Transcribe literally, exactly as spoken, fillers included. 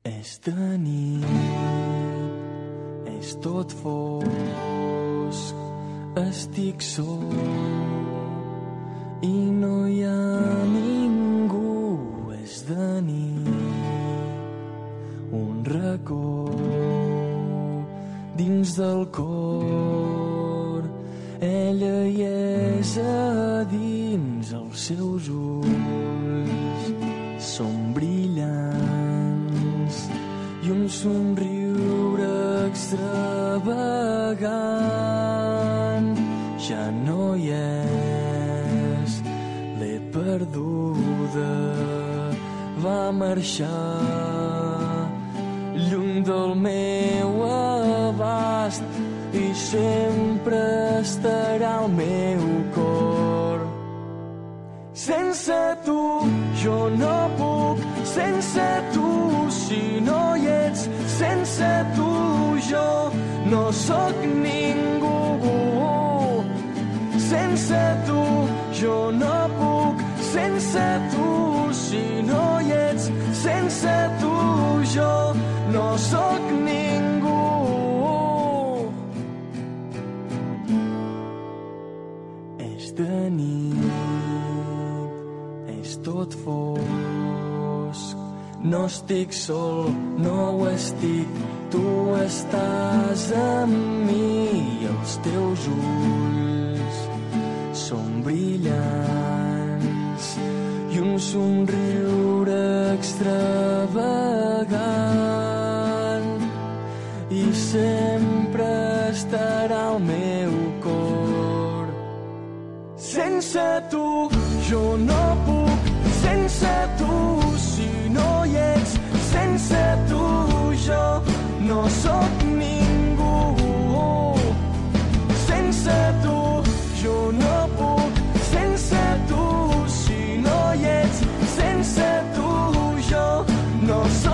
És de nit, és tot fosc, estic sol i no hi ha ningú. És de nit, un racó dins del cor, ella hi és a dins, els seus ulls són brillants i un somriure extravagant. Ja no hi és, l'he perduda, va marxar lluny del meu abast i sempre estarà al meu cor. Sense tu jo no puc, sense tu si no hi ets, sense tu jo no sóc ningú. Sense tu jo no puc, sense tu si no hi ets, sense tu jo no sóc ningú. És de nit, és tot fosc, no estic sol, no ho estic, tu estàs amb mi i els teus ulls són brillants i un somriure extravagant i sempre estarà al meu cor. Sense tu jo no puc, sense tu si no hi ets, sense tu jo no sóc ningú. Sense tu jo no puc, sense tu si no hi ets, sense tu jo no sóc